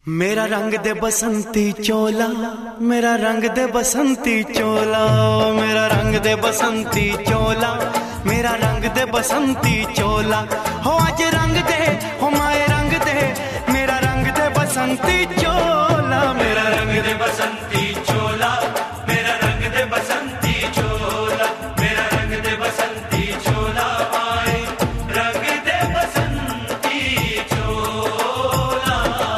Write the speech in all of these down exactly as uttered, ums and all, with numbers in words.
मेरा रंग दे बसंती चोला, मेरा रंग दे बसंती चोला, मेरा रंग दे बसंती चोला, मेरा रंग दे बसंती चोला। हो आज रंग दे, हो माए रंग दे, मेरा रंग दे बसंती चोला, मेरा रंग दे बसंती चोला, मेरा रंग दे बसंती चोला, मेरा रंग दे बसंती चोला, माए रंग दे बसंती चोला।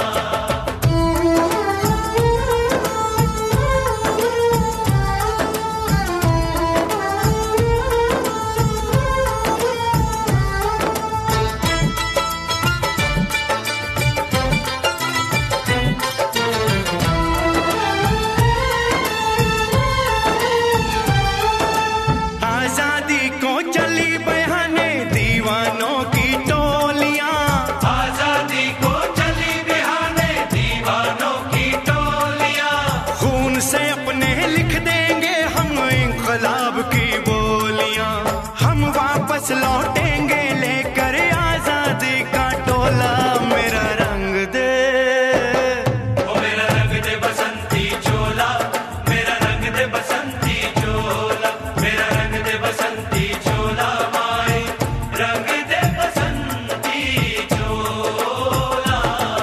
इंकलाब की बोलियां हम वापस लौटेंगे लेकर आजादी का टोला। मेरा रंग दे, ओ मेरा रंग दे बसंती चोला, मेरा रंग दे बसंती चोला, मेरा रंग दे बसंती चोला, माए रंग दे बसंती चोला।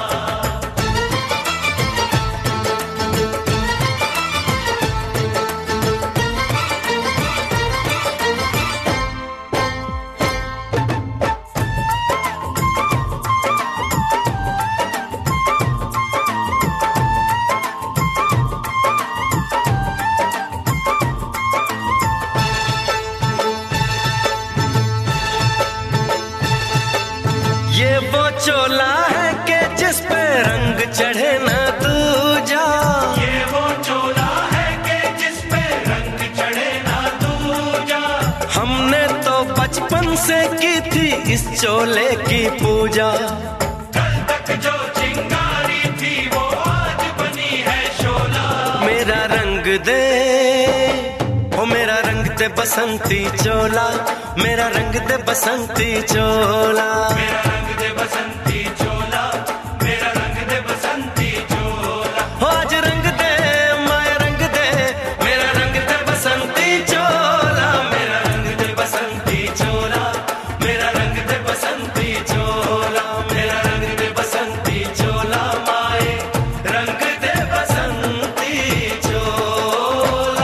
ये वो चोला है कि जिस पे रंग चढ़े ना दूजा, ये वो चोला है कि जिस पे रंग चढ़े ना दूजा। हमने तो बचपन से की थी इस चोले की पूजा, कल तक जो चिंगारी थी वो आज बनी है शोला। मेरा रंग दे, ओ मेरा रंग दे बसंती चोला, मेरा रंग दे बसंती चोला, मेरा रंग दे बसंती चोला, मेरा रंग दे बसंती चोला। हो आज रंग दे, माया रंग दे, मेरा रंग दे बसंती चोला, मेरा रंग दे बसंती चोला, मेरा रंग दे बसंती चोला, मेरा रंग दे बसंती चोला, माए रंग दे बसंती चोला।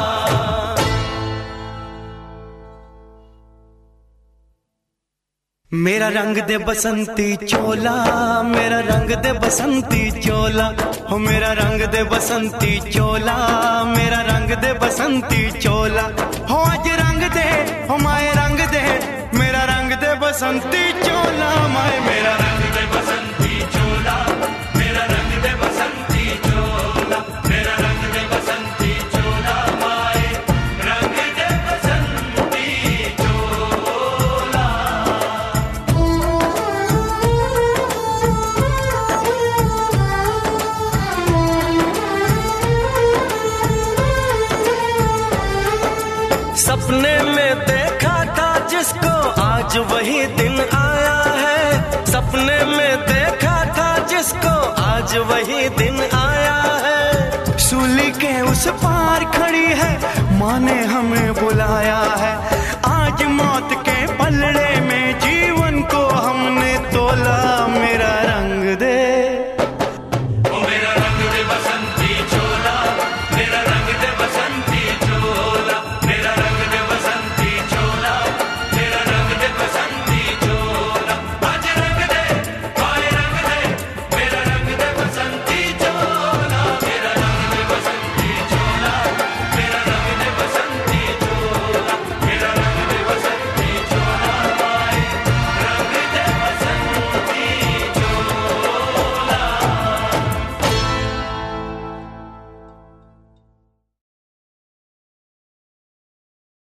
मेरा रंग दे बसंती चोला, मेरा रंग दे बसंती चोला, हो मेरा रंग दे बसंती चोला, मेरा रंग दे बसंती चोला। हो आज रंग दे, हो माए रंग दे, मेरा रंग दे बसंती चोला, माए मेरा रंग दे बसंती चोला, मेरा रंग दे बसंती चोला, मेरा रंग दे बसंती चोला, माए रंग दे बसंती चोला। सपने में देखा था जिसको आज वही दिन आया है, सपने में देखा था जिसको आज वही दिन आया है। सूली के उस पार खड़ी है, माँ ने हमें बुलाया है।